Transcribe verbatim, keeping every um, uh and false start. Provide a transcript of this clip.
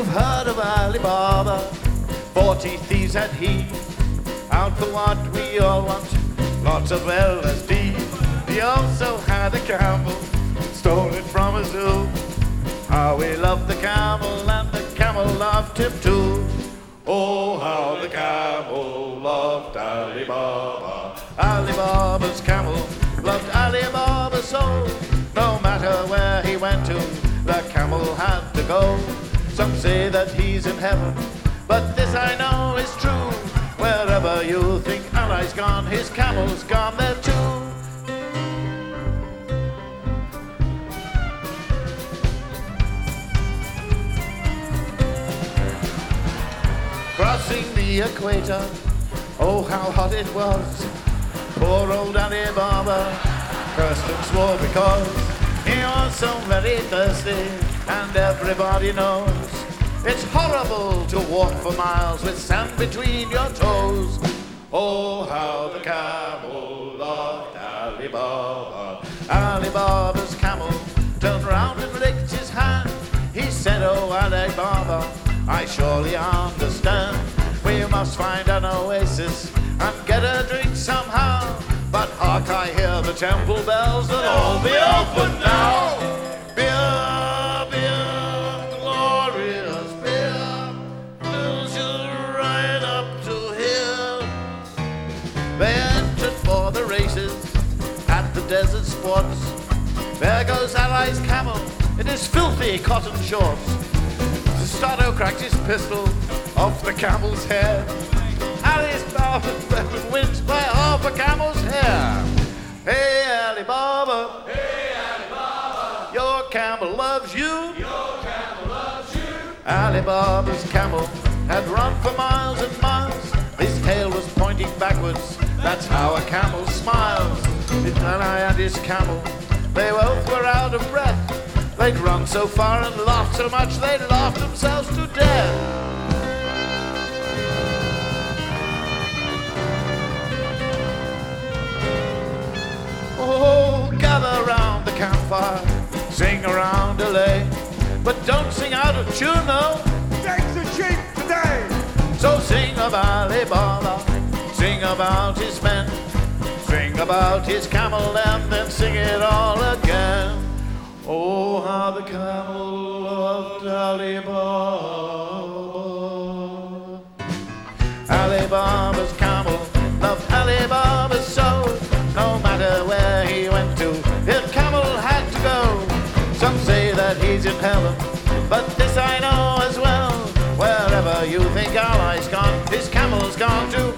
You've heard of Ali Baba, forty thieves had he, out for what we all want, lots of L S D. He also had a camel, stole it from a zoo. How we loved the camel and the camel loved him too. Oh, how the camel loved Ali Baba. Ali Baba's camel loved Ali Baba so. No matter where he went to, the camel had to go. Some say that he's in heaven, but this I know is true. Wherever you think Ali's gone, his camel's gone there too. Crossing the equator, oh how hot it was. Poor old Ali Baba cursed and swore because he was so very thirsty, and everybody knows it's horrible to walk for miles with sand between your toes. Oh how the camel loved Ali Baba. Ali Baba's camel turned round and licked his hand. He said, oh Ali Baba, I surely understand. We must find an oasis and get a drink somehow. But hark, I hear the temple bells, they'll all be open now. Beer, beer, glorious beer, fills you right up to here. They entered for the races at the desert sports. There goes Ali's camel in his filthy cotton shorts. Stato cracked his pistol off the camel's head. Ali's Baba wins by half a camel's hair. Hey Ali Baba, Hey Ali Baba, your camel loves you. your camel loves you. Ali Baba's camel had run for miles and miles. His tail was pointing backwards, that's how a camel smiles. Ali and his camel, they both were out of breath. They'd run so far and laughed so much they'd laughed themselves to death. Oh, gather round the campfire, sing around a lay, but don't sing out of tune, no. Takes the sheep today. So sing of Ali Baba, sing about his men, sing about his camel, and then sing it all again. Oh, how the camel loved Ali Baba. Ali Baba's camel loved Ali Baba so. No matter where he went to, his camel had to go. Some say that he's in heaven, but this I know as well. Wherever you think Ali's gone, his camel's gone too.